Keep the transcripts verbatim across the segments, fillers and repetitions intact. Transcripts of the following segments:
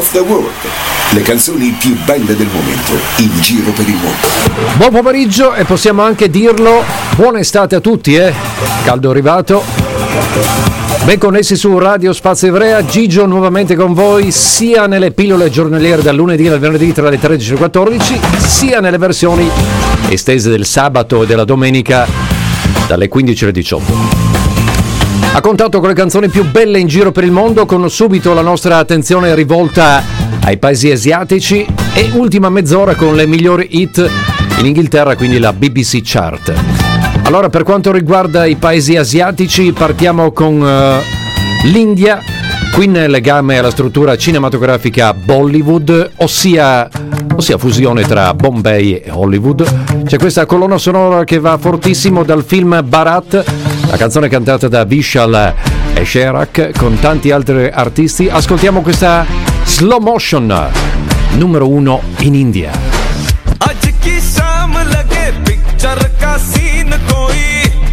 of the World. Le canzoni più belle del momento in giro per il mondo. Buon pomeriggio e possiamo anche dirlo, buona estate a tutti, eh? Caldo arrivato. Ben connessi su Radio Spazio Ivrea, Gigio nuovamente con voi sia nelle pillole giornaliere dal lunedì al venerdì tra le tredici e le quattordici, sia nelle versioni estese del sabato e della domenica dalle quindici alle diciotto. A contatto con le canzoni più belle in giro per il mondo, con subito la nostra attenzione rivolta ai paesi asiatici e ultima mezz'ora con le migliori hit in Inghilterra, quindi la B B C Chart. Allora, per quanto riguarda i paesi asiatici, partiamo con uh, l'India, qui nel legame alla struttura cinematografica Bollywood, ossia, ossia fusione tra Bombay e Hollywood. C'è questa colonna sonora che va fortissimo dal film Bharat, la canzone cantata da Vishal e Sherak con tanti altri artisti. Ascoltiamo questa Slow Motion, numero uno in India. आज की शाम लगे picture का scene कोई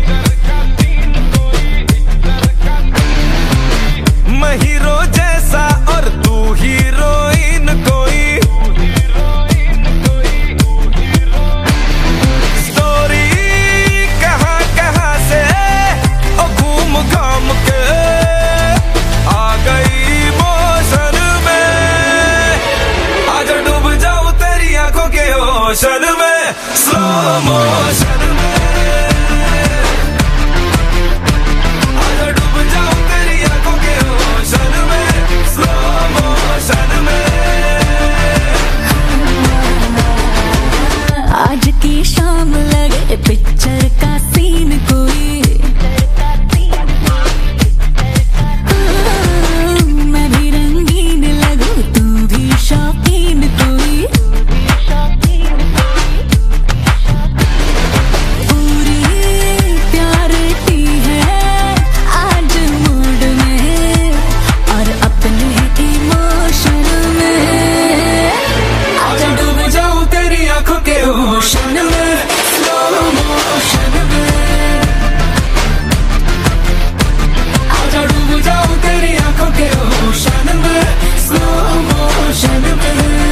मैं hero जैसा और तू हीरोइन कोई स्टोरी कहाँ कहाँ से ओ घूम घाम के आ गई मोशन में आज डूब जाऊं तेरी आंखों के ओशन में स्लो मोशन में आज डूब जाऊं तेरी आंखों के ओशन में स्लो मोशन में आज की शाम लगे पिक्चर का सीन कोई मैं भी रंगीन लगूं तू भी शौकीन कोई पूरी प्यारिटी है आज मूड में और अपने इमोशन में आज डूब जाऊं तेरी आंखों के ओशन में स्लो मोशन में आज डूब जाऊं तेरी आंखों के ओशन में स्लो मोशन में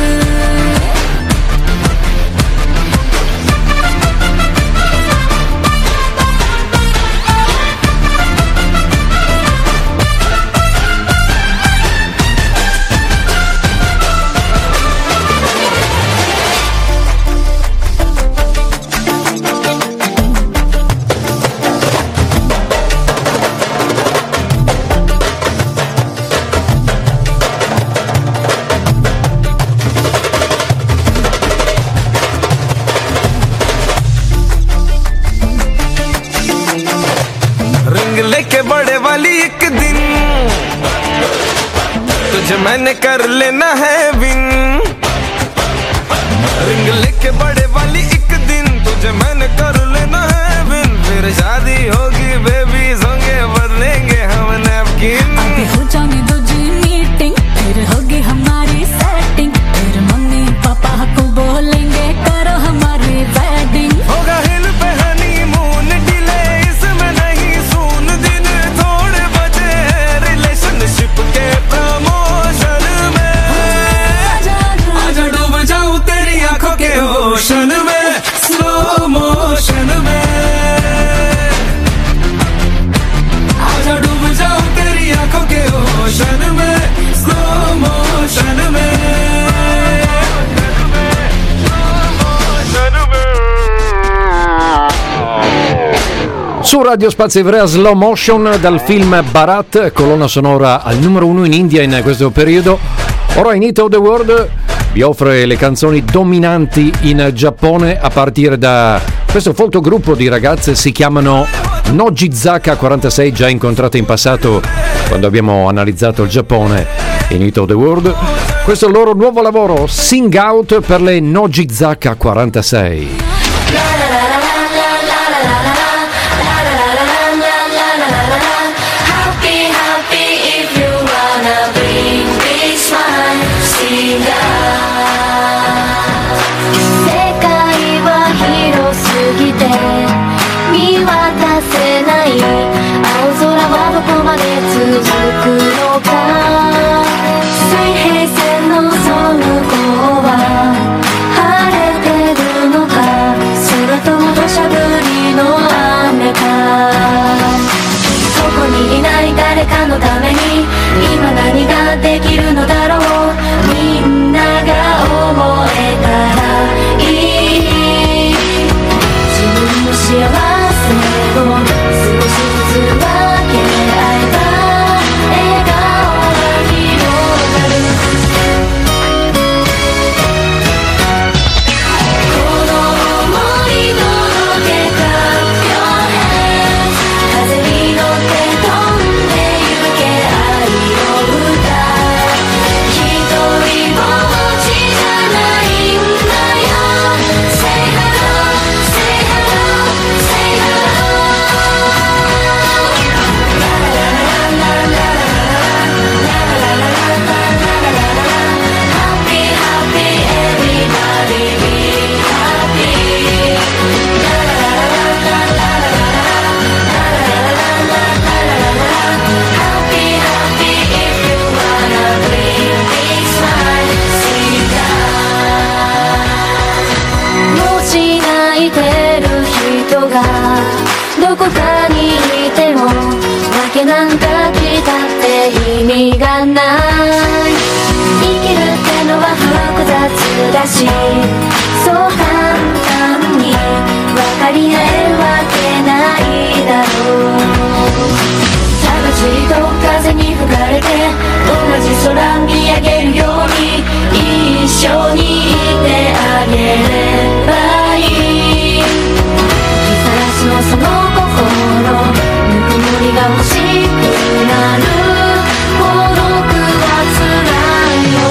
रिंग लेके बड़े वाली एक दिन तुझे मैंने कर लेना है विन रिंग लेके बड़े वाली एक दिन तुझे मैंने कर लेना है विन फिर शादी होगी बेबीज होंगे बदलेंगे हम नैपकिन अभी हो जाने दो जी मीटिंग फिर होगी हमारी सेटिंग फिर मम्मी पापा को बोलेंगे करो हमारी वेडिंग होगा हिल पे हनीमून डिले इसमें नहीं सून दिन थोड़े बचे हैं रिलेशनशिप के प्रमोशन में आजा डूब जाऊं तेरी आंखों के ओशन में स्लो मोशन में आजा डूब जाऊं तेरी आंखों के ओशन में स्लो मोशन में Su Radio Spazio Ivrea, Slow Motion dal film Bharat, colonna sonora al numero uno in India in questo periodo. Ora in Hit of the World vi offre le canzoni dominanti in Giappone a partire da questo fotogruppo di ragazze, si chiamano Nogizaka quarantasei, già incontrate in passato quando abbiamo analizzato il Giappone in Hit of the World. Questo è il loro nuovo lavoro, Sing Out per le Nogizaka quarantasei. 誰かのために今何ができるのだろう。みんなが思えたらいい。自分の幸せを少しずつ分け合えば笑顔が広がる。この想い届けた Your hands 風に乗って飛んでゆけ愛の歌。一人ぼっちじゃないんだよ。 Say hello, say hello, say hello. Happy, happy, everybody be happy. Happy, happy, if you wanna bring big smile, sit down. もし泣いてる人がどこかにいても負けなんか来たって意味がない。生きるってのは複雑だし、そう簡単に分かり合えるわけないだろう。魂と風に吹かれて同じ空見上げるように一緒にいてあげればいい。日ざしのその心ぬくもりが欲しくなる。孤独は辛いよ。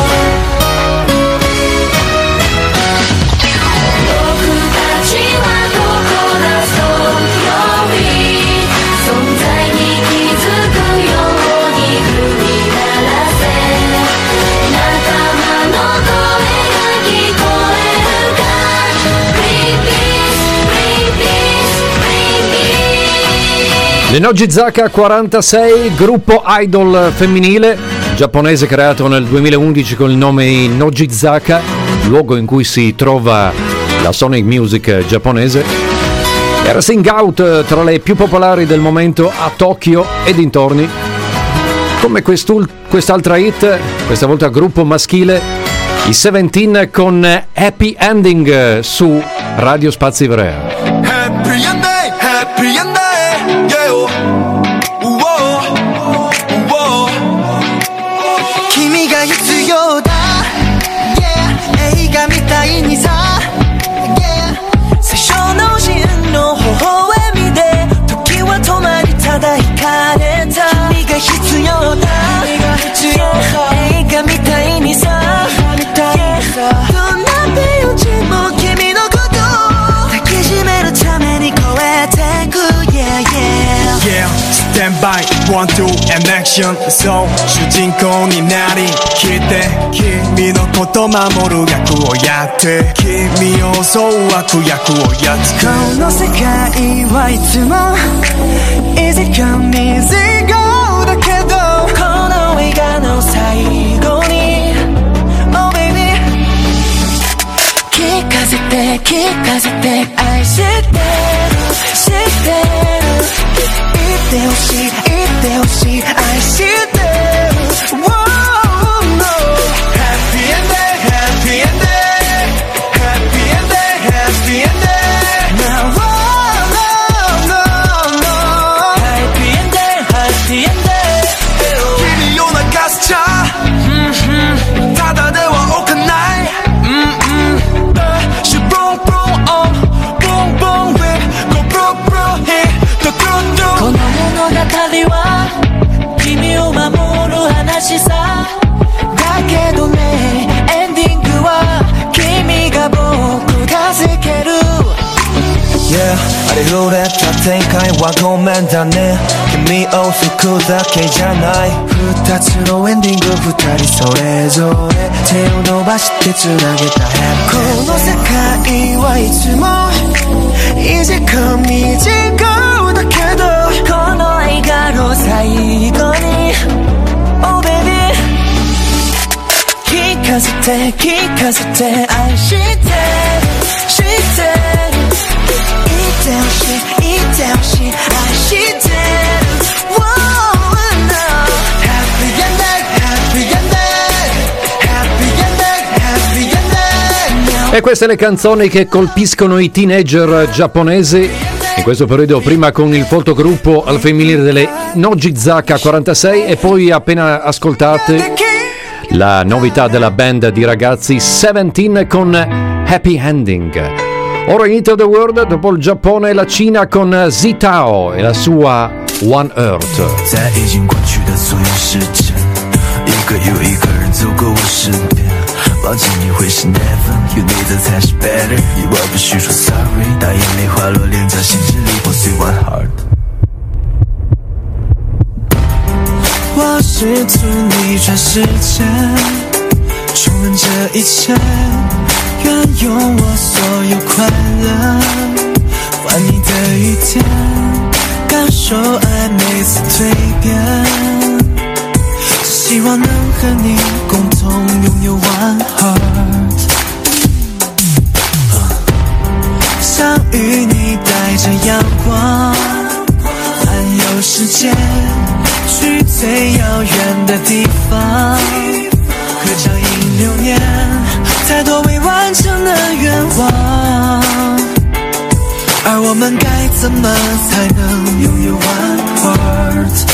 僕たちはここだ So you're 存在に気づくように振り鳴らせ。仲間の声が聞こえるか。 Bring peace, bring peace, bring peace. Le Nojizaka quarantasei, gruppo idol femminile giapponese creato nel duemilaundici con il nome Nojizaka, luogo in cui si trova la Sonic Music giapponese. Era sing out tra le più popolari del momento a Tokyo e dintorni, come quest'altra hit, questa volta gruppo maschile, i Seventeen con Happy Ending su Radio Spazi Ivrea. Happy ending, happy ending, yeah. Whoa, whoa. 君が必要だ、yeah. 映画みたいにさ、yeah. 最初のシーンの微笑みで時は止まりただ惹かれた。君が必要だ、映画みたいにさ、どんなピンチも君のこと抱きしめるために超えてく Yeah, yeah Yeah, stand by, one, two, and action そう、主人公になりきって君のこと守る役をやって君を襲う悪役をやっつけ。 この世界はいつも Easy come easy go だけどこの映画の最後に Oh baby 聞かせて聞かせて愛してる知ってる言ってほしい言ってほしい愛してる Whoa, no Happy ending, happy ending Happy ending, happy ending Now, oh, no, no, no Happy ending, happy ending 君を泣かせちゃただではおかない She boom boom on boom boom with go bro bro hit the do do この物語は君を守る話さだけどねエンディングは君が僕助ける Yeah ありふれた展開はごめんだね君を救うだけじゃない二つのエンディング二人それぞれ手を伸ばしてつなげた Happy この世界はいつも Easy come easy go だけどこの映画の最後に Oh baby 聞かせて聞かせて愛してる知ってる言ってほしい言ってほしい愛してる Wow E queste le canzoni che colpiscono i teenager giapponesi in questo periodo, prima con il fotogruppo al femminile delle Nogizaka quarantasei e poi appena ascoltate la novità della band di ragazzi Seventeen con Happy Ending. Ora in It of the World, dopo il Giappone e la Cina con Zitao e la sua One Earth. 在已经过去的所有时间，一个又一个人走过我身边，忘记你会是 never， 有你的才是 better， 以我不需说 sorry， 当眼泪滑落脸颊，心支离破碎 one heart。 我试图逆转时间，重温这一切，愿用我所有快乐换你的雨天，感受爱每次蜕变，只希望能和你共同拥有 one heart。 想与你带着阳光环游世界，去最遥远的地方，合照引流年，太多未完成的愿望，而我们该怎么才能拥有 one heart？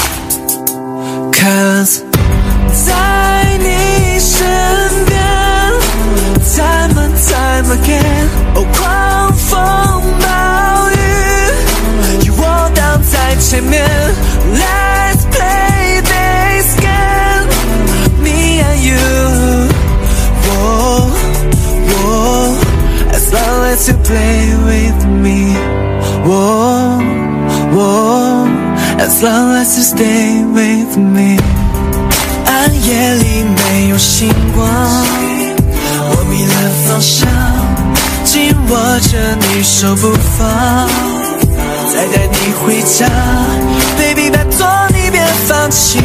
Cause 在你身边 Time and time again， 哦，狂风暴雨，与我挡在前面 Let's play this game， Me and you， oh, oh, as long as you play with me， oh, oh, as long as you stay with me。 暗夜里没有星光，我迷了方向，紧握着你手不放，再带你回家 Baby 拜托你别放弃，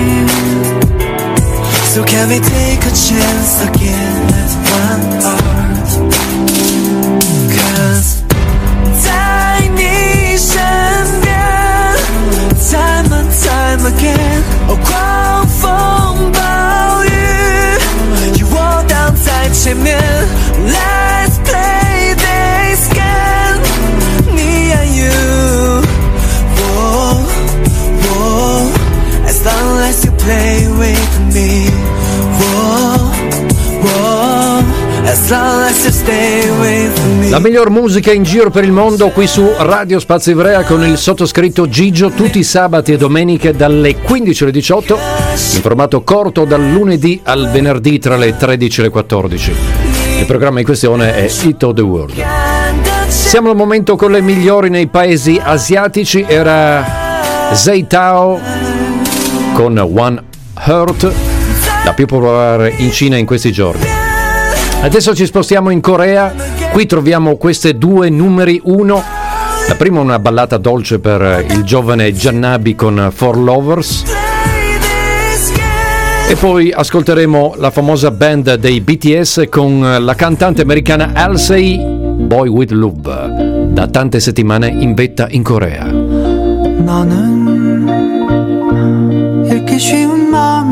So can we take a chance again as one heart？ Cause 在你身边 Time and time again， 哦，狂风暴雨，与我挡在前面 Let's play this game， Me and you， oh, oh, as long as you play with me， oh, oh, as long as you stay with me。 La miglior musica in giro per il mondo qui su Radio Spazio Ivrea con il sottoscritto Gigio, tutti i sabati e domeniche dalle quindici alle diciotto, in formato corto dal lunedì al venerdì tra le tredici e le quattordici. Il programma in questione è It of the World. Siamo al momento con le migliori nei paesi asiatici. Era Zitao con One Heart, la più popolare in Cina in questi giorni. Adesso ci spostiamo in Corea, qui troviamo queste due numeri uno. La prima è una ballata dolce per il giovane Jannabi con For Lovers, e poi ascolteremo la famosa band dei B T S con la cantante americana Halsey, Boy With Love, da tante settimane in vetta in Corea. 나는 읽기 쉬운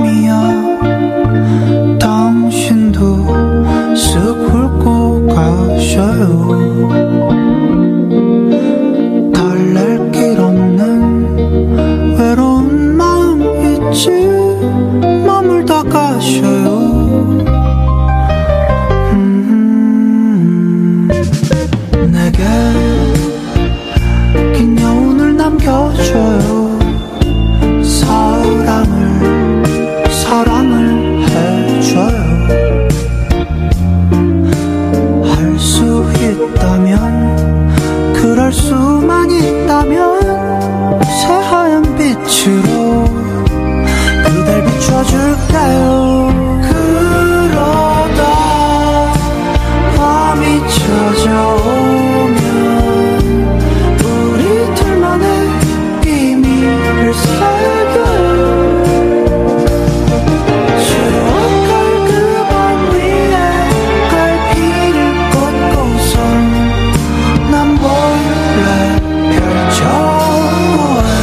마음이야, 당신도 쓱 훑고 가셔요. 달랠 길 없는 외로운 마음 있지, 머물다 가셔요. 음, 내게 긴 여운을 남겨줘요. 사랑을 사랑을 해줘요. 할 수 있다면, 그럴 수만 있다면 새하얀 빛으로 그댈 비춰줄게요. 그러다 밤이 찾아오면 우리 둘만의 비밀을 새겨요. 추억할 그 밤 위에 갈피를 꽂고서 난 몰래 펼쳐보아요.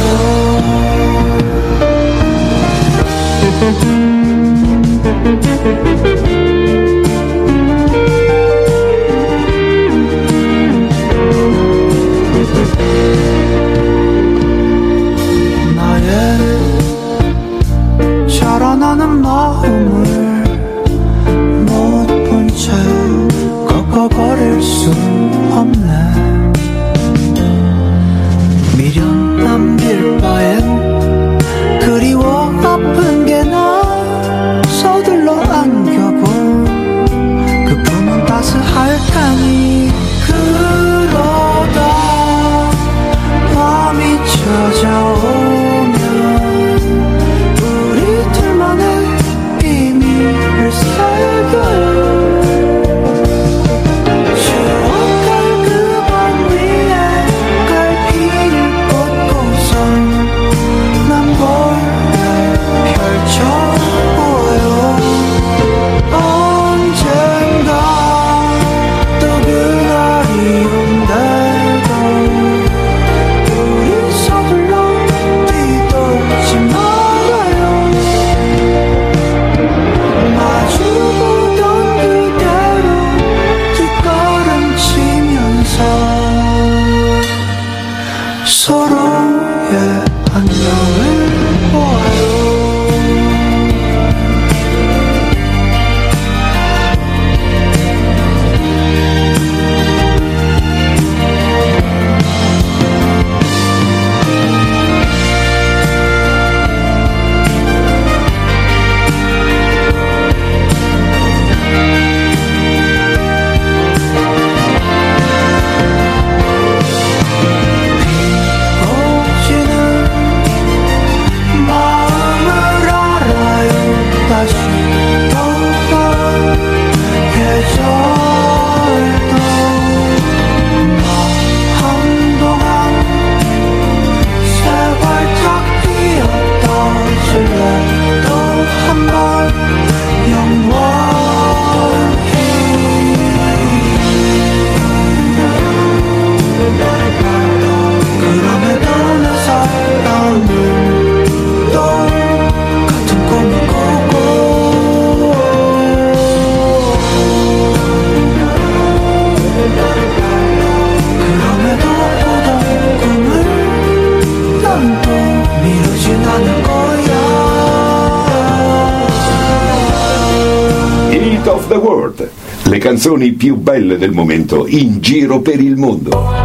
Hit of the World. Le canzoni più belle del momento in giro per il mondo.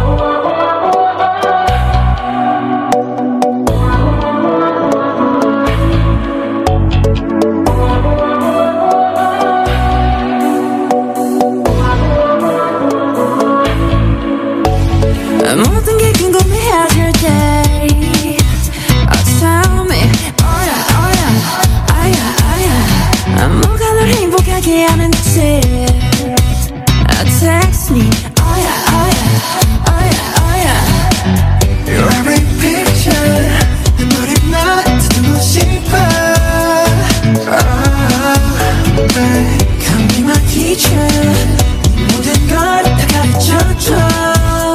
모든 게 궁금해하실 때 Tell me oh yeah oh yeah 아야 아야 뭐가 널 행복하게 하는지 Text me oh yeah oh yeah oh yeah oh yeah Your every picture 내 머리만 듣고 싶어 oh, Come be my teacher 모든 걸 다 가르쳐줘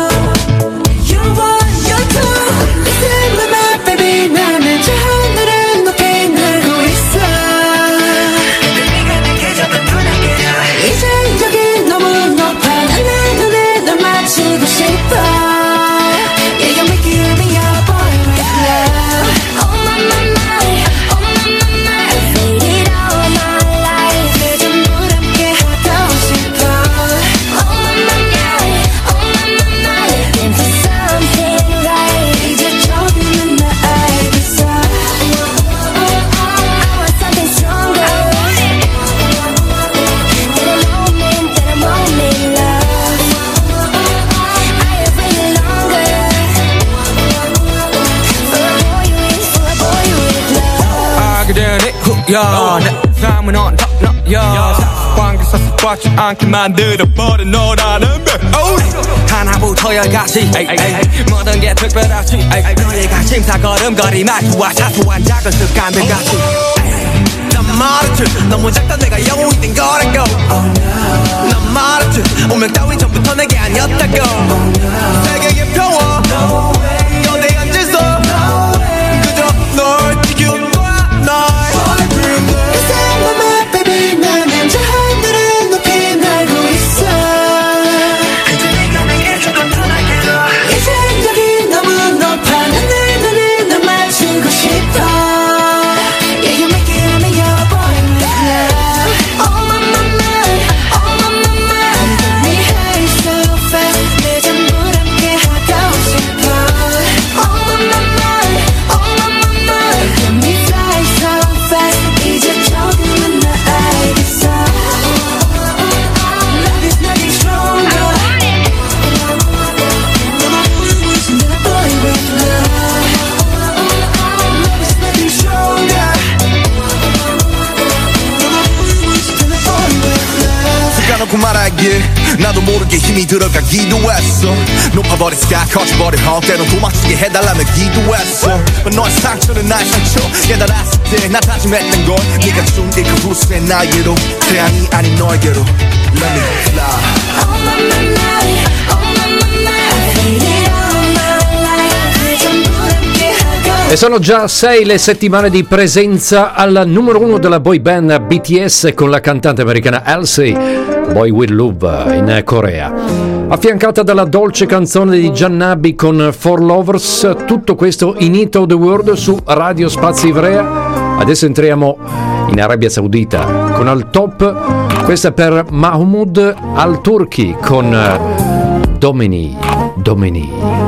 야, 내 삶은 on top, no, 야 관계에서 습관치 않게 만들어버린 너라는 백 하나부터 열까지 모든 게 특별하지 너희가 심사걸음거리 말투와 사소한 작은 습관들같이 난 말했지 너무 작다 내가 영웅이 된 거라고 난 말했지 운명 따윈 전부터 내게 아니었다고 세계의 평화 너내 앉아서 그저 널 지켜봐 날 나도 모르게 힘이 들어가기도 했어 높아버린 스카 커져버린 헛 때론 도망치게 해달라며 기도했어 너의 상처는 나의 상처 깨달았을 때 나 다짐했던 건 네가 준 이 그 후수의 나에게로 태양이 아닌 너에게로 Let me fly Oh my my my oh my my my Faded all my life 그 전부 함께 하고 E sono già sei le settimane di presenza al numero uno della boy band B T S con la cantante americana Halsey, Boy With Love in Corea, affiancata dalla dolce canzone di Giannabi con For Lovers. Tutto questo in Hit of the World su Radio Spazio Ivrea. Adesso entriamo in Arabia Saudita con Al Top, questa per Mahmoud Al Turki con Domini Domini.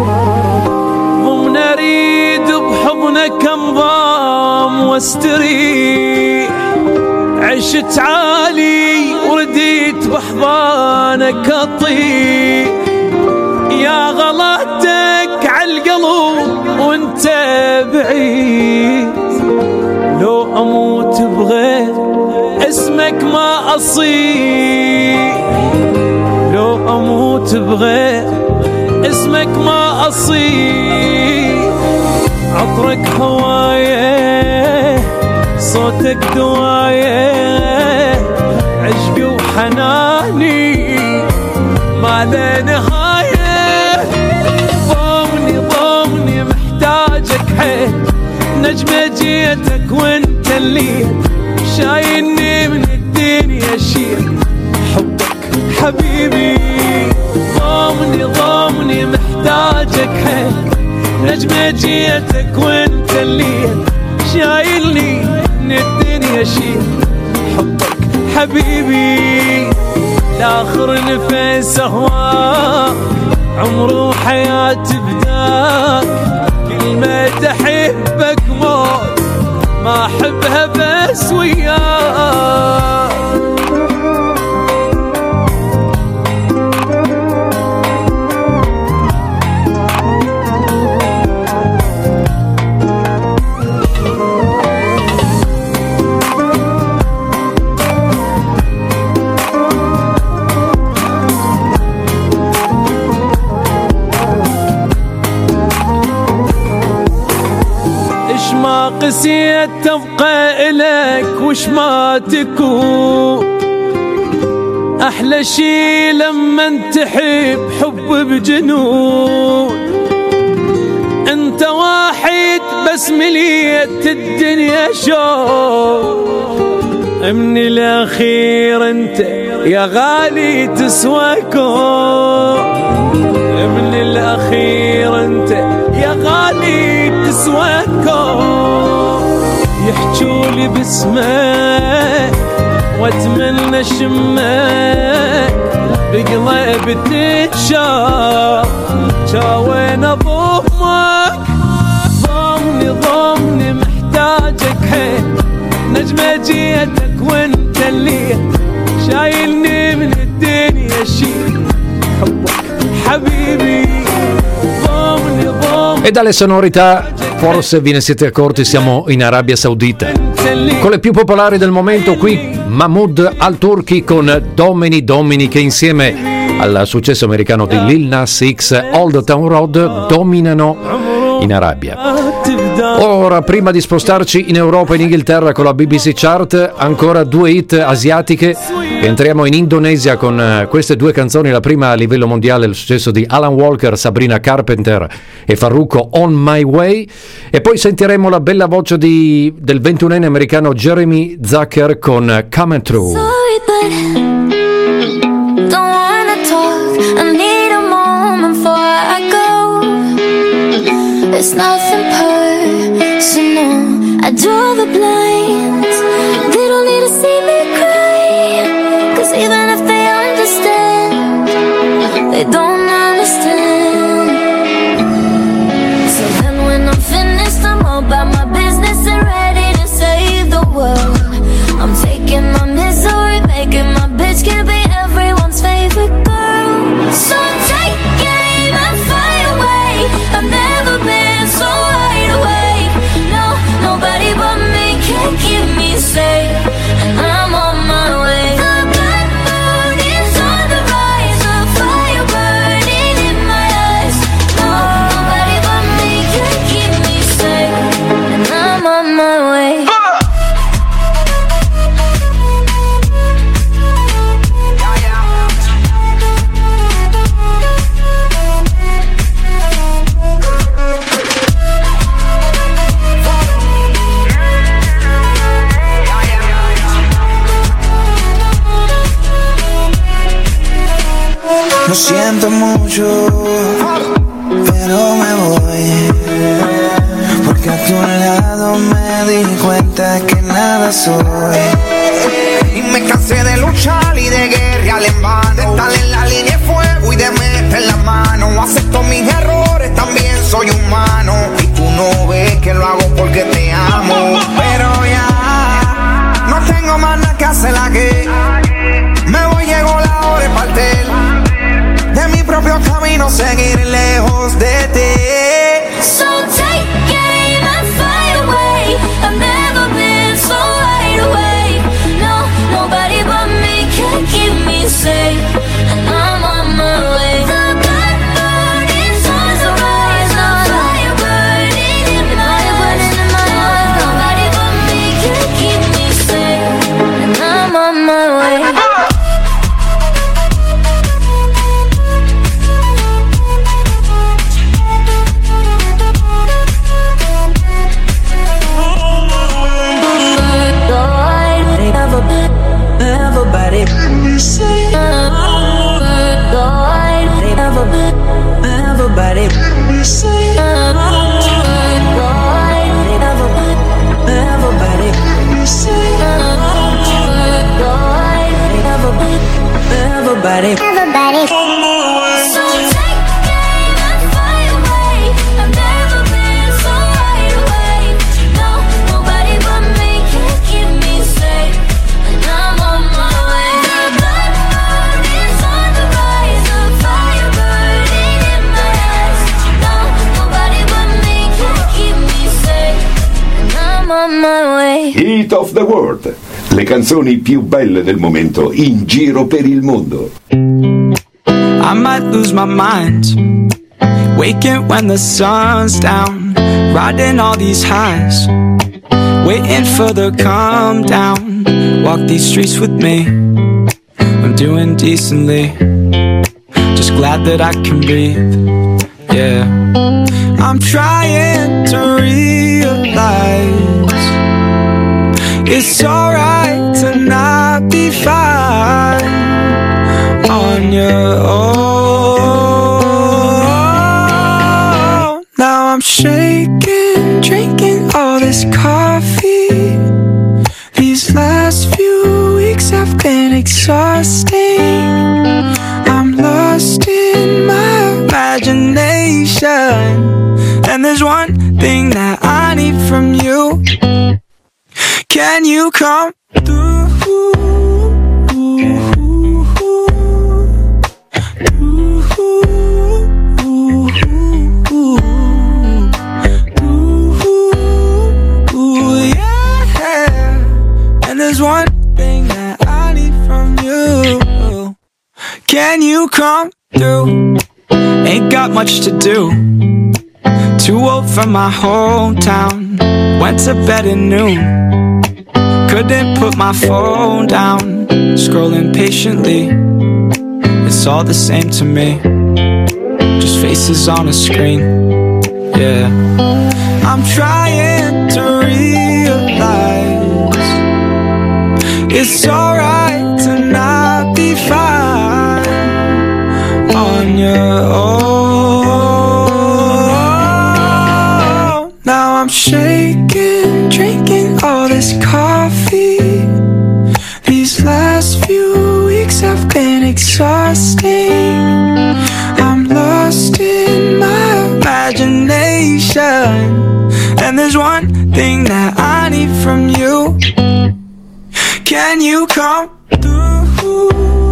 بحضنك انضام واستري عشت عالي ورديت بحضانك اطي يا غلطتك عالقلب وانت بعيد لو اموت بغير اسمك ما اصير لو اموت بغير اسمك ما اصير عطرك هوايه صوتك دوايه عشقي وحناني ما له نهايه ضمني ضمني محتاجك حيل نجمة جيتك وانت اللي شايلني من الدنيا شيل حبك حبيبي ضمني ضمني محتاجك حيل نجمة جيتك وانت اللي شايلني من الدنيا شيل حبك حبيبي لاخر نفس اهواك عمره وحياتي بداك كلمة احبك موت ما احبها بس وياك ما قسيت تبقى إلك وش ما تكون أحلى شي لما تحب حب بجنون أنت واحد بس مليت الدنيا شوق من الأخير أنت يا غالي تسوى كون من الأخير أنت يا غالي تسوى كون يحجولي باسمك واتمنى شمك بقلبي تتشاف شاوين اضمك ضمني ضمني محتاجك حيل نجمة جيتك وانت اللي شايلني من الدنيا شي حبك حبيبي ضمني ضمني. E dalle sonorità forse ve ne siete accorti, siamo in Arabia Saudita con le più popolari del momento. Qui Mahmoud Al-Turki con Domini Domini, che insieme al successo americano di Lil Nas X, Old Town Road, dominano in Arabia. Ora, prima di spostarci in Europa e in Inghilterra con la B B C Chart, ancora due hit asiatiche. Entriamo in Indonesia con queste due canzoni, la prima a livello mondiale, il successo di Alan Walker, Sabrina Carpenter e Farruko, On My Way, e poi sentiremo la bella voce di, del ventunenne americano Jeremy Zucker con Coming Through. Sorry, but don't wanna talk. I need a moment before I go. It's nothing personal. I draw the blinds. They don't need to see me cry. 'Cause even if they understand, they don't understand. So then when I'm finished, I'm all about my business and ready to save the world. I'm taking my misery, making my bitch can be everyone's favorite girl. So take aim and fly away. I've never been so wide awake. No, nobody but me can keep me safe. And I'm on my way. The black moon is on the rise, a fire burning in my eyes. No, nobody but me can keep me safe. And I'm on my way. Lo siento mucho, pero me voy, porque a tu lado me di cuenta que nada soy. Y me cansé de luchar y de guerrear en vano, de estar en la línea de fuego y de meter la mano. Acepto mis errores, también soy humano, y tú no ves que lo hago porque te amo. Pero ya no tengo más nada que hacer aquí. Me voy, llegó la hora de partir de mi propio camino, seguir lejos de ti. So take aim and fly away. I've never been so wide awake. No, nobody but me can keep me safe. And I'm on my way. The black moon is on the rise, a fire burning in my eyes. Nobody but me can keep me safe. And I'm on my way. Everybody, everybody, everybody, Everybody, everybody. So take the game and fly away. I've never been so wide awake. No, nobody but me can keep me safe. And I'm on my way. The blood is on the rise, a fire burning in my eyes. No, nobody but me can keep me safe. And I'm on my way. Hit of the World. Le canzoni più belle del momento in giro per il mondo. I might lose my mind, waking when the sun's down, riding all these highs, waiting for the calm down. Walk these streets with me, I'm doing decently, just glad that I can breathe. Yeah, I'm trying to realize it's alright to not be fine on your own. Now I'm shaking, drinking all this coffee. These last few weeks have been exhausting. I'm lost in my imagination, and there's one thing that I need from you. Can you come through? There's one thing that I need from you. Can you come through? Ain't got much to do. Too old for my hometown. Went to bed at noon. Couldn't put my phone down. Scrolling patiently. It's all the same to me. Just faces on a screen. Yeah. I'm trying to realize it's alright to not be fine on your own. Now I'm shaking, drinking all this coffee. These last few weeks have been exhausting. I'm lost in my imagination, and there's one thing that I need from you. Can you come through?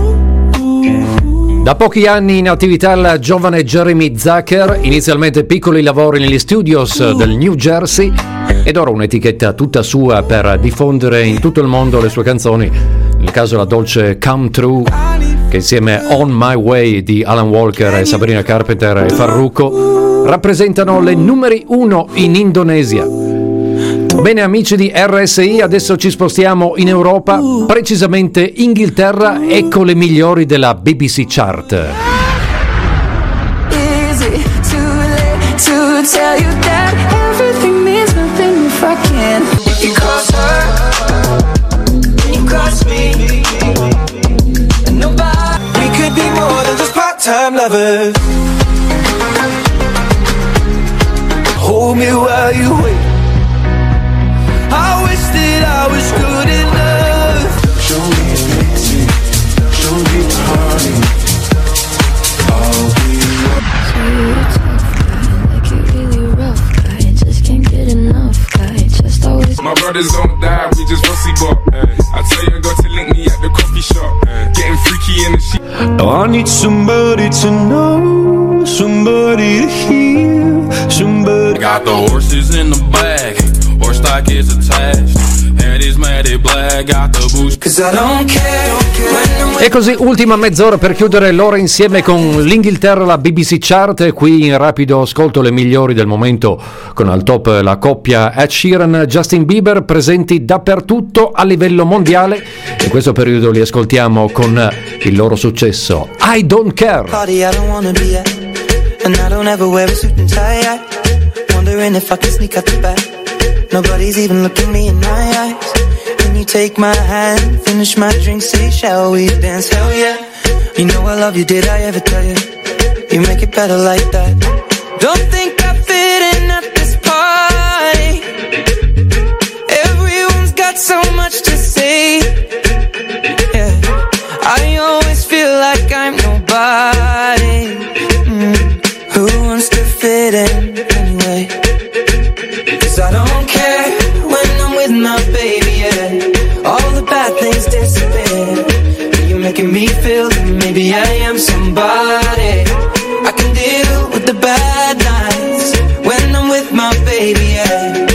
Da pochi anni in attività il giovane Jeremy Zucker, inizialmente piccoli lavori negli studios del New Jersey ed ora un'etichetta tutta sua per diffondere in tutto il mondo le sue canzoni, nel caso la dolce Come True, che insieme a On My Way di Alan Walker e Sabrina Carpenter e Farruko rappresentano le numeri uno in Indonesia. Bene amici di R S I, adesso ci spostiamo in Europa, precisamente Inghilterra, ecco le migliori della B B C Chart. Is it too late to tell you that everything means nothing if I can? You cross her, you cross me, and nobody. We could be more than just part-time lovers. Hold me while you wait. I wish that I was good enough. Show me amazing, show me party. I'll be So you're a tough guy, like you're really rough guy. Just can't get enough guy, just always. My brothers don't die, we just rusty bop. I tell you, I got to link me at the coffee shop. Getting freaky in the sheet. Oh, I need somebody to know, somebody to hear, somebody. Got the horses in the back, horse stock is attached. Head is matted black, got the boost. Cause I don't care. E così ultima mezz'ora per chiudere l'ora insieme con l'Inghilterra, la B B C Chart, e qui in rapido ascolto le migliori del momento, con al top la coppia Ed Sheeran Justin Bieber, presenti dappertutto a livello mondiale. In questo periodo li ascoltiamo con il loro successo I Don't Care. Party I don't wanna be at, and I don't ever wear a suit and tie. Wondering if I can sneak out the back. Nobody's even looking me in my eyes. Can you take my hand, finish my drink, say shall we dance? Hell yeah. You know I love you, did I ever tell you? You make it better like that. Don't think I fit in at this party. Everyone's got so much to say. Yeah, I always feel like my baby, yeah, all the bad things disappear. You're making me feel that maybe I am somebody. I can deal with the bad nights when I'm with my baby, yeah.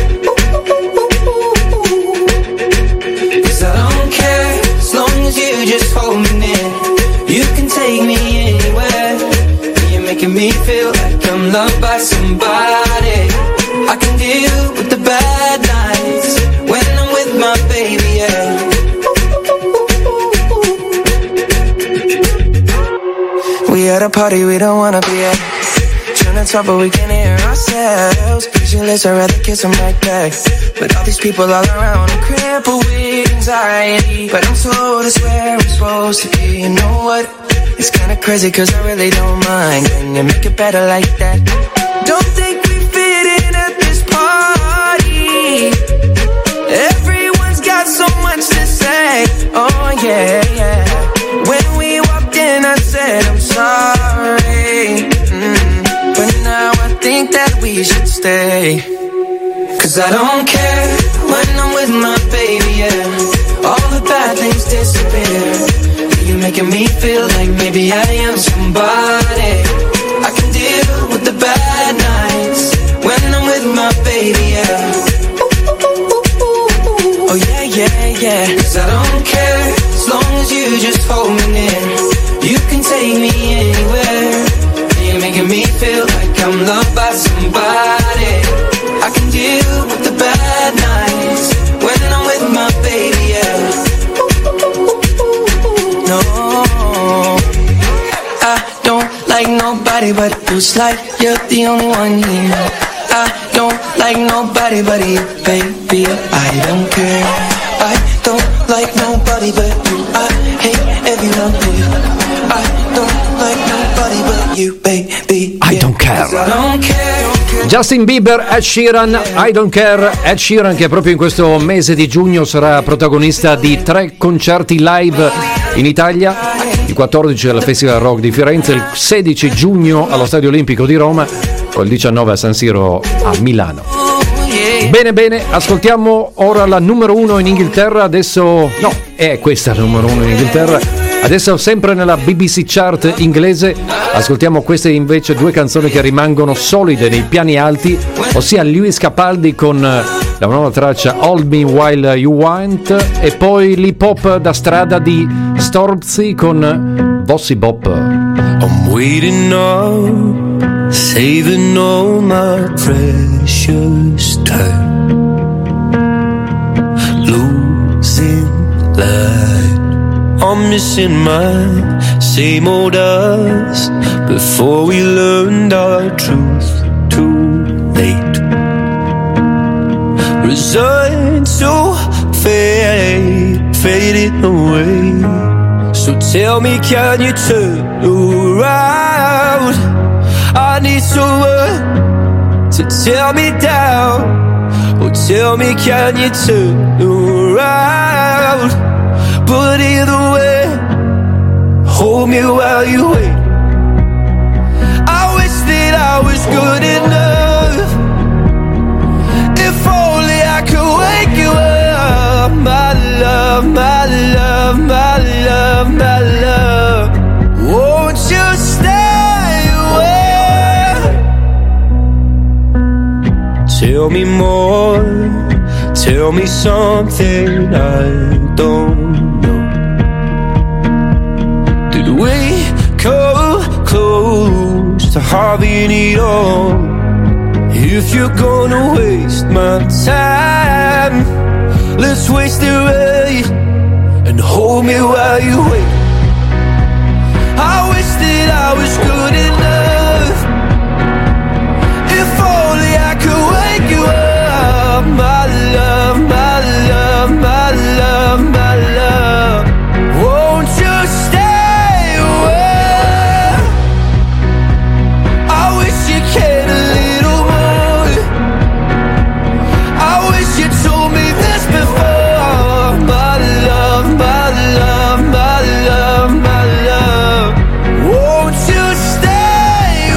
Cause I don't care as long as you just hold me near. You can take me anywhere. You're making me feel like I'm loved by somebody. I can deal with the bad nights when I'm with my baby, yeah. We at a party we don't wanna be at. Trying to talk but we can't hear ourselves. Pictureless, I'd rather kiss them right back. But all these people all around, I'm crippled with anxiety. But I'm told it's where I'm supposed to be. You know what? It's kinda crazy cause I really don't mind. Can you make it better like that? Don't think we fit in at this party. Everyone's got so much to say. Oh yeah, yeah. When we walked in I said I'm sorry, mm. But now I think that we should stay. Cause I don't care when I'm with my baby, yeah. All the bad things disappear. You're making me feel like maybe I am somebody. I can deal with the bad nights when I'm with my baby, yeah. Oh yeah, yeah, yeah. Cause I don't care as long as you just hold me near. You can take me anywhere. You're making me feel like I'm loved by somebody. I can deal with the bad nights when I'm with my baby, yeah. No, I don't like nobody but you. It's like you're the only one here. I don't like nobody but you, baby. I don't care. I don't like nobody but you. I hate everyone here. I don't like nobody but you, baby. I don't care. I don't care. Justin Bieber, Ed Sheeran, I Don't Care. Ed Sheeran che proprio in questo mese di giugno sarà protagonista di tre concerti live in Italia, il quattordici al Festival Rock di Firenze, il sedici giugno allo Stadio Olimpico di Roma, poi il diciannove a San Siro a Milano. Bene bene, ascoltiamo ora la numero uno in Inghilterra, adesso no, è questa la numero uno in Inghilterra. Adesso sempre nella B B C chart inglese ascoltiamo queste invece due canzoni che rimangono solide nei piani alti, ossia Lewis Capaldi con la nuova traccia Hold Me While You Want e poi l'hip hop da strada di Stormzy con Bossy Bop. I'm waiting up, saving all my precious time, losing light. I'm missing my same old us before we learned our truth too late. Resigned to fade, fading away. So tell me, can you turn around? I need someone to tear me down. Oh, tell me, can you turn around? But either way, hold me while you wait. I wish that I was good enough. If only I could wake you up. My love, my love, my love, my love. Won't you stay away? Tell me more. Tell me something I don't know. Did we come close to having it all? If you're gonna waste my time, let's waste it right and hold me while you wait. I wish that I was good enough. If only I could wake you up. My love, my love, my love, my love. Won't you stay away? I wish you cared a little more. I wish you told me this before. My love, my love, my love, my love. Won't you stay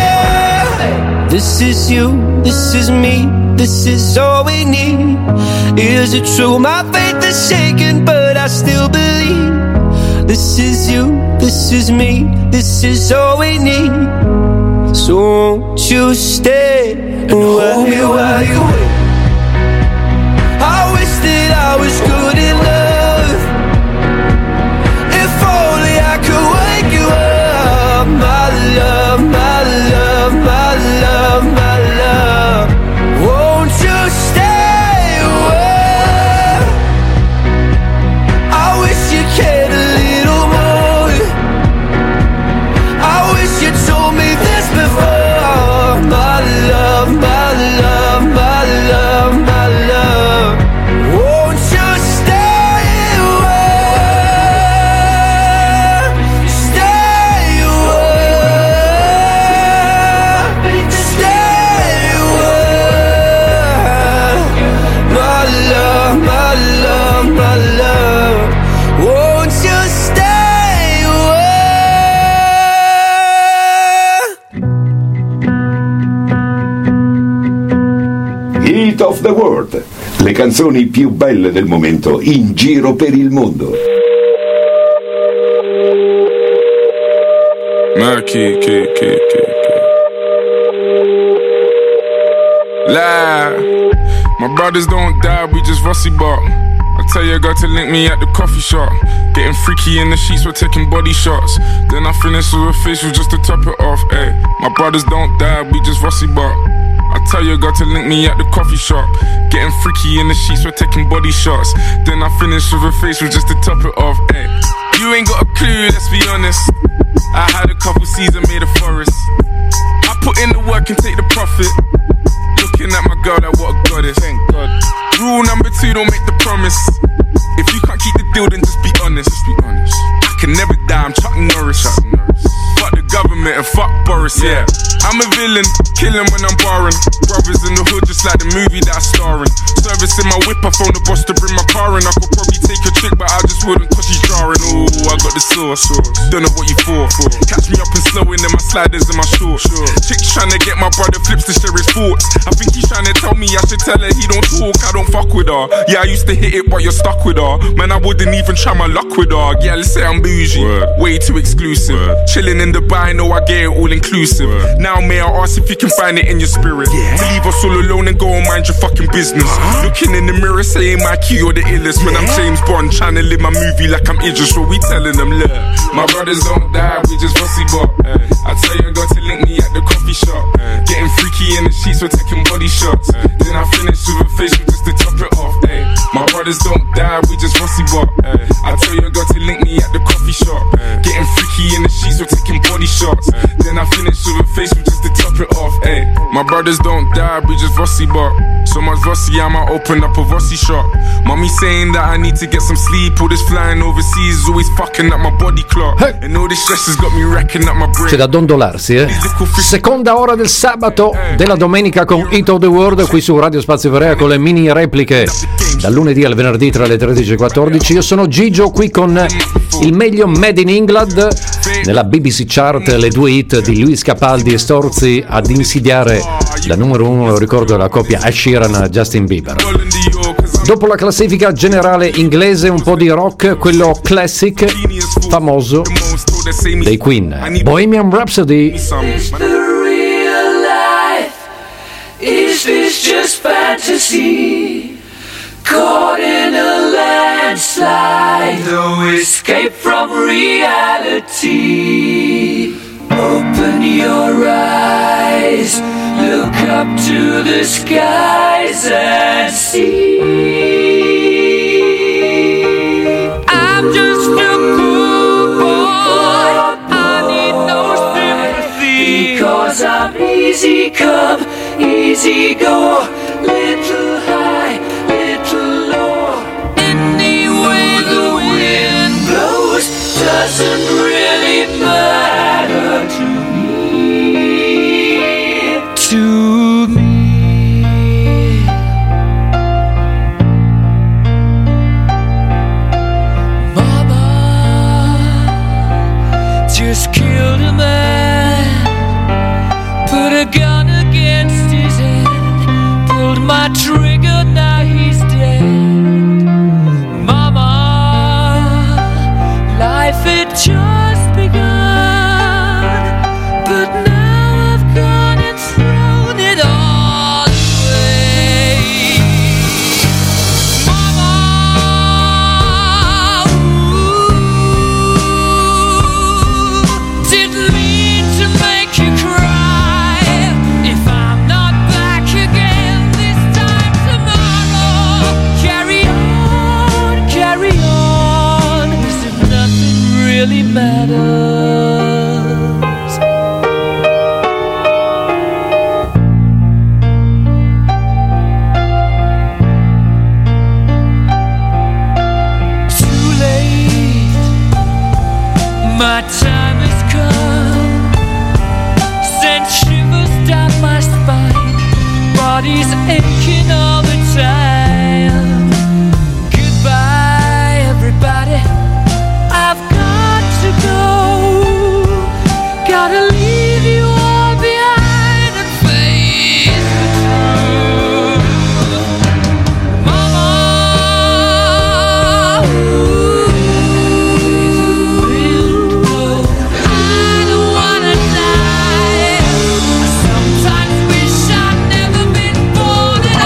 away? This is you, this is me. This is all we need. Is it true? My faith is shaken, but I still believe. This is you, this is me, this is all we need. So won't you stay and hold me while you wait? I wish that I was good in love. If only I could wake you up. My love, my love, my love, my love. Won't you stay away? I wish you cared a little more. I wish you told me this before. My love, my love, my love, my love. Won't you stay away? Stay away. Stay away. My love, my love, my love. Won't you stay away? Hit of the World, le canzoni più belle del momento in giro per il mondo. Murky, key, key, key, key. Lie. My brothers don't die, we just rusty bark. I tell your girl to link me at the coffee shop. Getting freaky in the sheets, we're taking body shots. Then I finish with a facial just to top it off. Ay, my brothers don't die, we just rusty bark. I tell your girl to link me at the coffee shop. Getting freaky in the sheets, we're taking body shots. Then I finish with a facial just to top it off. Ay, you ain't got a clue, let's be honest. I had a couple seasons made a forest. I put in the work and take the profit. Looking at my girl, like what a goddess. Thank God. Rule number two, don't make the promise. If you can't keep the deal, then just be honest. Just be honest. I can never die, I'm Chuck Norris. Chuck Norris. Fuck the government and fuck Boris, yeah. I'm a villain, killing when I'm barring. Brothers in the hood, just like the movie that I star in. Service in my whip, I phone the boss to bring my car in. I could probably take a trick, but I just wouldn't cause she's jarring. Ooh, I got the sauce, don't know what you for. Catch me up and slowing in my sliders and my shorts. Chick's trying to get my brother flips to share his thoughts. I think he's trying to tell me I should tell her he don't talk, I don't fuck with her. Yeah, I used to hit it, but you're stuck with her. Man, I wouldn't even try my luck with her. Yeah, let's say I'm bougie, Word. Way too exclusive. Word. Chilling in Dubai, know I get it all inclusive. Word. Now may I ask if you can find it in your spirit, yeah. To leave us all alone and go and mind your fucking business. uh-huh. Looking in the mirror saying my key, you're the illest, yeah. Man, I'm James Bond, trying to live my movie like I'm Idris. So we telling them, look, my brothers don't die, we just rusty bop. uh. I tell you, got to link me at the coffee shop. uh. Getting freaky in the sheets, we're taking body shots. uh. Then I finish with a facial just to top it off. uh. My brothers don't die, we just rusty bop. uh. I tell you, got to link me at the coffee shop. uh. Getting freaky in the sheets, we're taking body shots. uh. Then I finish with a facial just to top it off. Ay, my brothers don't die, we just Vossi bop. So much Vossi, I might open up a Vossi shop. Mommy saying that I need to get some sleep. All this flying overseas is always fucking up my body clock. Hey. And all this stress has got me wrecking up my brain. C'è da dondolarsi, eh. Seconda ora del sabato, della domenica con Hit of the World qui su Radio Spazio Ivrea con le mini repliche dal lunedì al venerdì tra le tredici e quattordici. Io sono Gigio qui con il meglio Made in England nella B B C Chart, le due hit di Luis Capaldi e Storzi ad insidiare la numero uno, lo ricordo, la coppia Ed Sheeran Justin Bieber. Dopo la classifica generale inglese, un po' di rock, quello classic famoso dei Queen, Bohemian Rhapsody. Is the real life? Is this just fantasy? Caught in a landslide, no escape from reality. Open your eyes, look up to the skies and see. I'm just a poor boy, I need no sympathy, because I'm easy come, easy go, little high, little low. Any way the wind blows doesn't really matter to me, to me. Mama just killed a man, put a gun against his head, pulled my trigger, now he's dead. My time has come, sent shivers down my spine, body's aching all the time. Goodbye everybody, I've got to go, gotta leave you all behind and face the truth. Mama, I don't wanna die. I sometimes wish I'd never been born at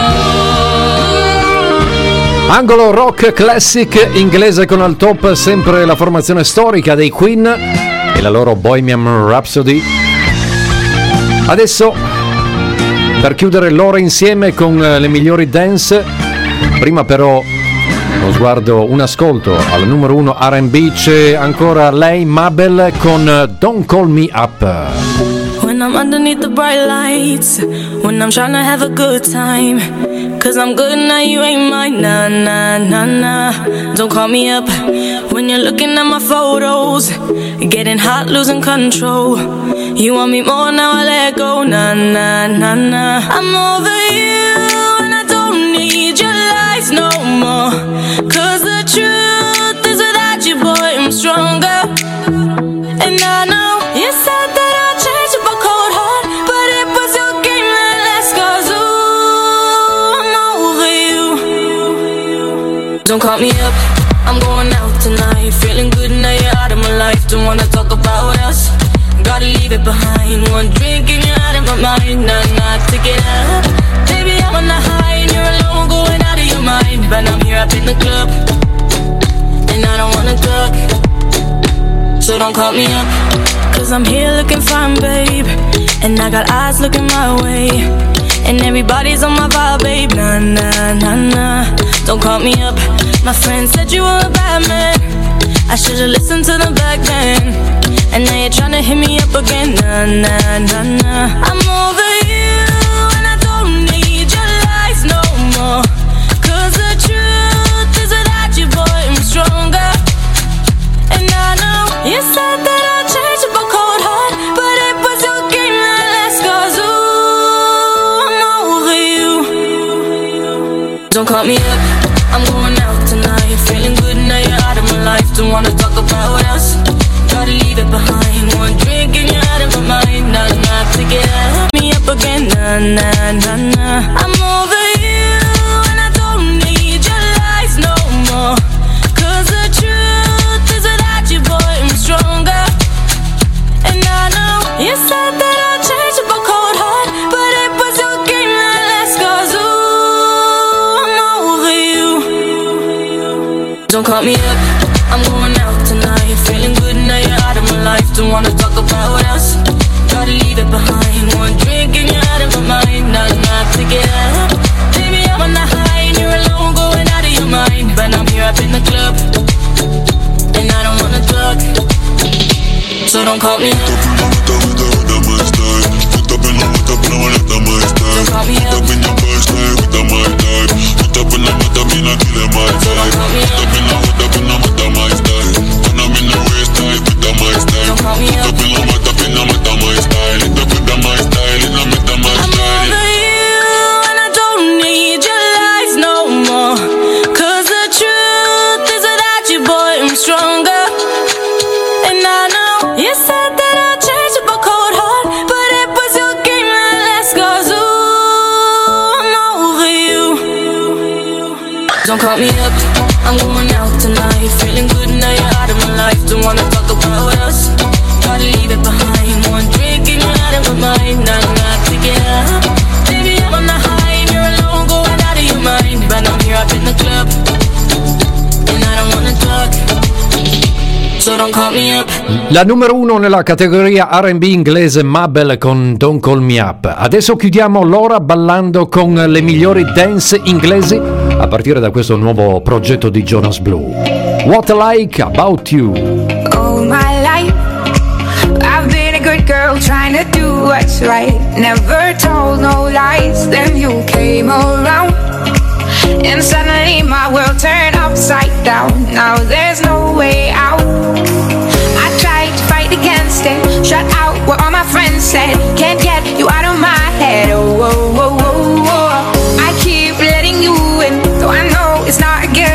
all. Angolo rock classic inglese con al top sempre la formazione storica dei Queen e la loro Bohemian Rhapsody. Adesso per chiudere l'ora insieme con le migliori dance, prima però uno sguardo, un ascolto al numero uno R and B, c'è ancora lei Mabel con Don't Call Me Up. When I'm underneath the bright lights, when I'm trying to have a good time, cause I'm good now, you ain't mine, nah, nah, nah, nah. Don't call me up when you're looking at my photos, getting hot, losing control. You want me more, now I let go, nah, nah, nah, nah. I'm over you and I don't need your lies no more, cause the truth is without you, boy, I'm stronger. And I know you said that I'd change up a cold heart, but it was your game that last, cause ooh, I'm over you. Don't call me up, I'm going out tonight, feeling good now you're out of my life. Don't wanna talk about us, gotta leave it behind. One drink and you're out of my mind, nah, nah, to get up. Baby, I'm on the high and you're alone, going out of your mind. But I'm here up in the club, and I don't wanna talk, so don't call me up, cause I'm here looking fine, babe, and I got eyes looking my way, and everybody's on my vibe, babe, nah, nah, nah, nah. Don't call me up, my friend said you were a bad man, I should've listened to them back then, and now you're tryna hit me up again, nah, nah, nah, nah. I'm over you and I don't need your lies no more, cause the truth is without you, boy, I'm stronger. And I know you said that I'd change up a cold heart, but it was your game that last, cause ooh, I'm over you. Don't call me up, I'm going out tonight, feeling good now you're out of my life. Don't wanna talk about us, gotta leave it behind. One drink and you're out of my mind, nah, nah, to get up, me up again, nah, nah, nah, nah. I'm over you and I don't need your lies no more, cause the truth is without you, boy, I'm stronger. And I know you said that I'd change up a cold heart, but it was your game that last, cause ooh, I'm over you. Don't call me up, I'm going out tonight, feeling good now you're out of my life. Don't wanna talk about us, gotta leave it behind. One drink and you're out of my mind, nah, nah, to get up. Baby, I'm on the high and you're alone, going out of your mind. But I'm here up in the club, and I don't wanna talk, so don't call me up. Don't call me up. Don't call me up, I'm going out tonight, feeling good now you're out of my life. Don't wanna talk about us, gotta leave it behind. One drink and you're out of my mind, nah, nah, to get up. Baby, I'm on the high and you're alone, going out of your mind. But I'm here up in the club, and I don't wanna talk, so don't call me up. La numero uno nella categoria R and B inglese, Mabel con Don't Call Me Up. Adesso chiudiamo l'ora ballando con le migliori dance inglesi a partire da questo nuovo progetto di Jonas Blue. What I Like About You. All my life I've been a good girl trying to do what's right, never told no lies. Then you came around and suddenly my world turned upside down. Now there's no way out. I tried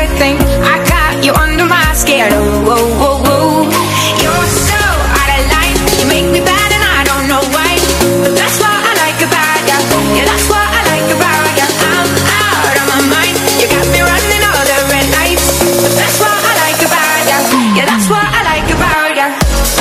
good thing. I got you under my skin. Oh, oh, oh, oh. You're so out of line. You make me bad and I don't know why. But that's what I like about ya. Yeah, that's what I like about ya. I'm out of my mind. You got me running all the red lights. But that's what I like about ya. Yeah, that's what I like about ya.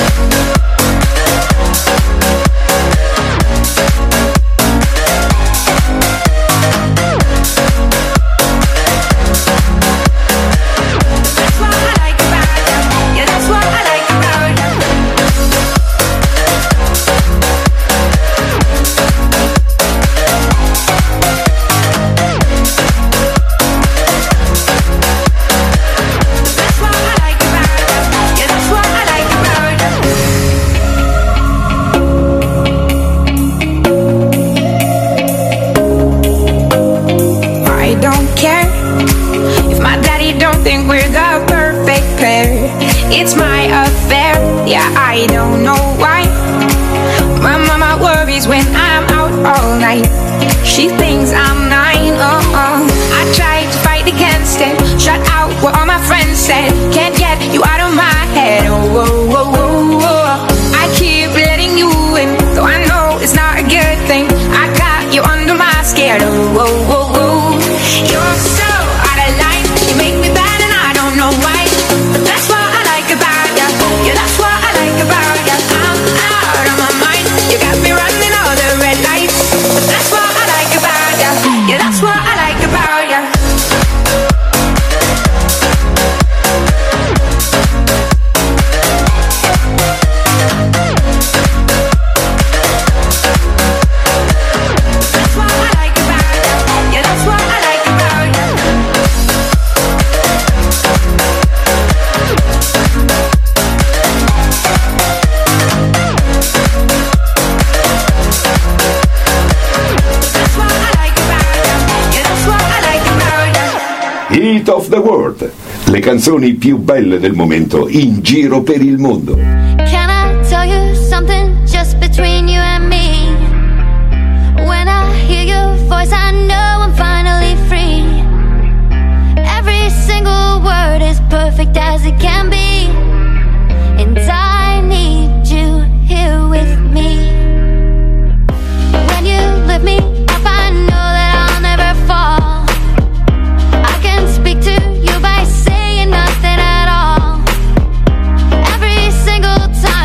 Think we're the perfect pair. It's my affair, yeah, I don't know why. My mama worries when I'm out all night. She thinks I'm nine, uh-uh. I tried to fight against it. Shut out what all my friends said. Can't get you out of my head, oh, oh, oh, oh, oh. I keep letting you in, though I know it's not a good thing. I got you under my skin, oh, oh, oh, oh. You're so out of line. You make me bad and I don't know why. But that's what I like about ya. Yeah, that's what I like about ya. I'm out of my mind. You got me running all the red lights. But that's what I like about ya. Yeah, that's what I like about ya. That's what I like about ya. Yeah, that's what I like about ya. Hit of the World, le canzoni più belle del momento in giro per il mondo. Can I tell you something just between you and me? When I hear your voice, I know I'm finally free. Every single word is perfect as it can be. And I need you here with me. When you lift me up, I know that I'll never fall. I can speak to you by saying nothing at all. Every single time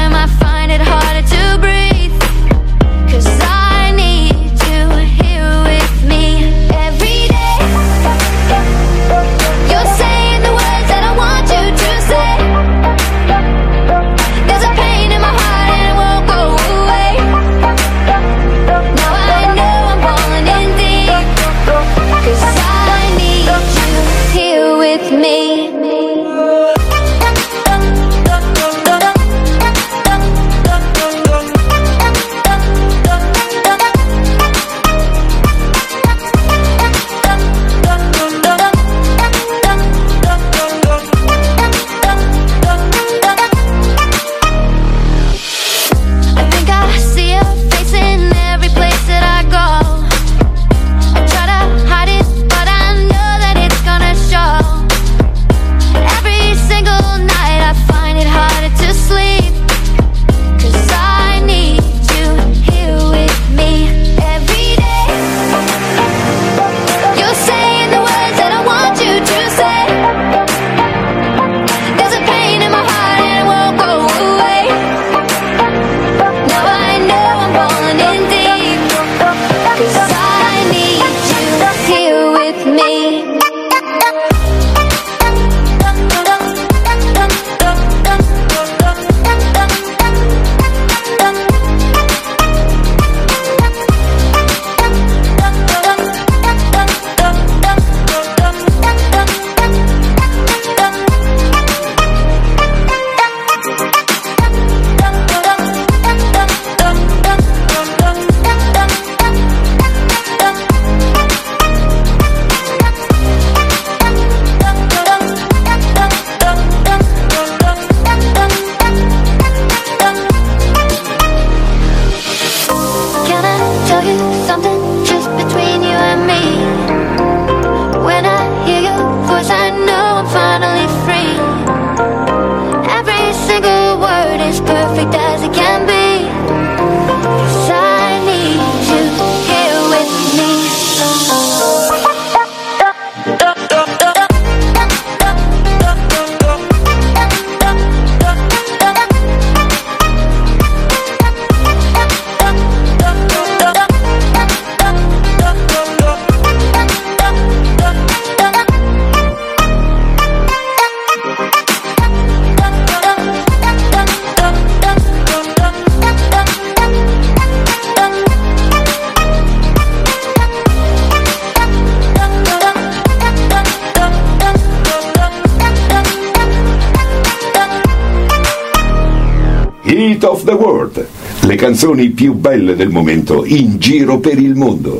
Hit of the World, le canzoni più belle del momento in giro per il mondo.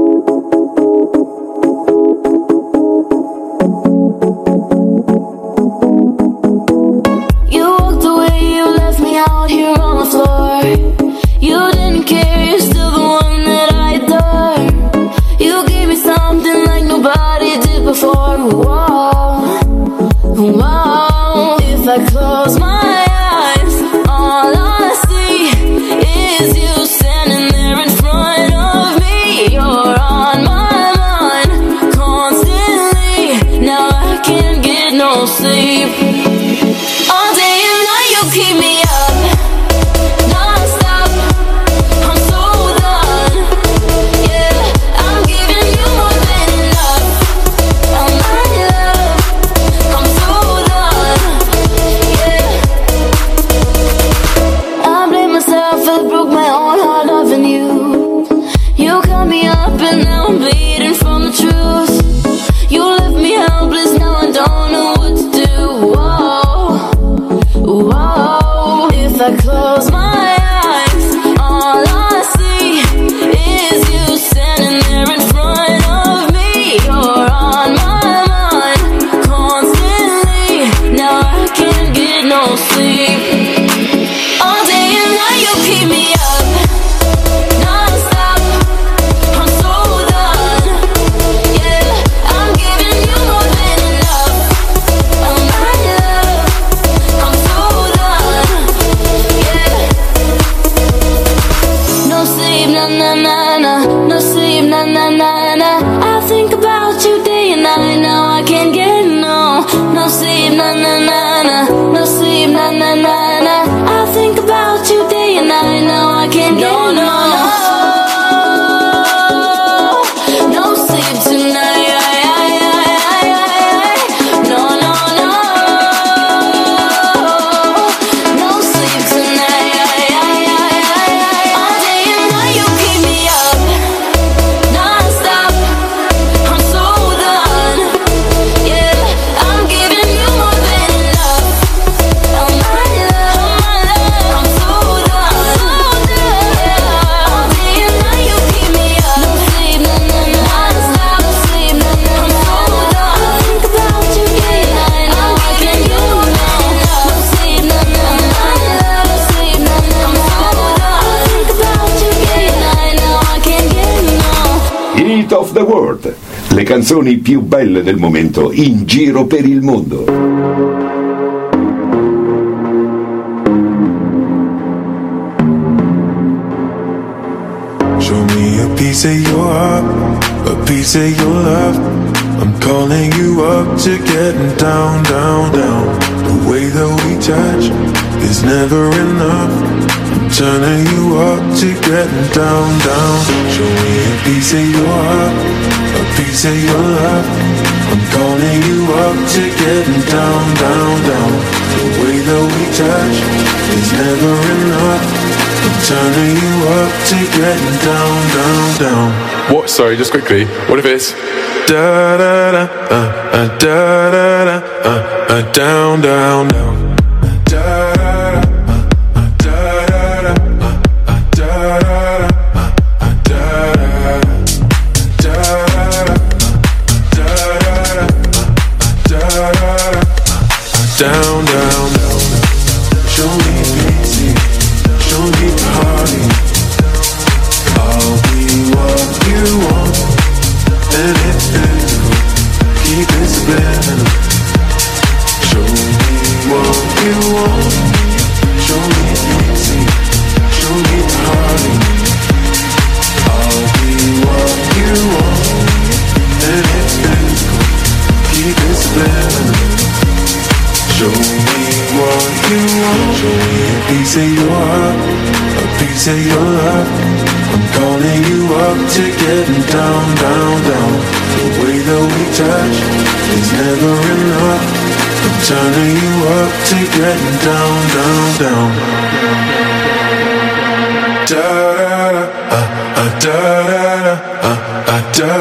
You walked away, you left me out here on the floor. You didn't care, you're still the one that I adore. You gave me something like nobody did before. Whoa, whoa. If I close my eyes, all I see is you standing there in front of me. You're on my mind constantly. Now I can't get no sleep. All day and night you keep me up, non-stop. I'm so done. Yeah, I'm giving you more than enough. Oh my love, I'm so done. Yeah, I blame myself, I broke my own heart loving you. You cut me up and now I'm bleeding from the truth. You left me helpless, now I don't know what to do. Whoa, whoa. If I close my eyes, all I see is you standing there in front of me. You're on my mind constantly. Now I can't get no sleep. All day and night you keep me up, non-stop. I'm so done. Yeah, I'm giving you more than enough. Oh my love, I'm so done. Yeah, no sleep, na na na na. No sleep, na na na na. I think about you day and night. Now I can't get no. No sleep, na na na na. No sleep, na na na na. I think about you day and night. Now I can't get no. No sleep tonight. No, no, no. No sleep tonight. All day and night you keep me up, non-stop. I'm so done. Yeah, I'm giving you more than enough. Oh my love, I'm so done. All day and night you keep me up. No sleep, no, no, no. Non-stop, no sleep, no, no, no. I'm so done. I think about you day and night. Now I can't get no. No sleep, no, no, no. No sleep, no, no, no. I'm so done. I think about you day and night. Now I can't get no. Hit of the World, le canzoni più belle del momento in giro per il mondo. Show me a piece of your heart, a piece of your love. I'm calling you up to getting down, down, down. The way that we touch is never enough. I'm turning you up to getting down, down. Show me a piece of your heart, a piece of your love. I'm calling you up to getting down, down, down. The way that we touch is never enough. I'm turning you up to getting down, down, down. What? Sorry, just quickly. What if it's Da da da, uh, uh, da da da, uh, uh, down, down, down. Da da da, uh, uh, da da da, uh, uh, da da da, uh, uh, da da da, da da da, da da da, down, down, down. Show me pity, show me party. I'll be what you want, and it's physical. Keep it subliminal. Show me what you want. Show me pity, show me party. I'll be what you want, and it's physical. Keep it subliminal. Show me what you want. Show me a piece of your heart, a piece of your love. I'm calling you up to getting down, down, down. The way that we touch is never enough. I'm turning you up to getting down, down, down. Da da da, uh, uh, da da da, uh, uh, da.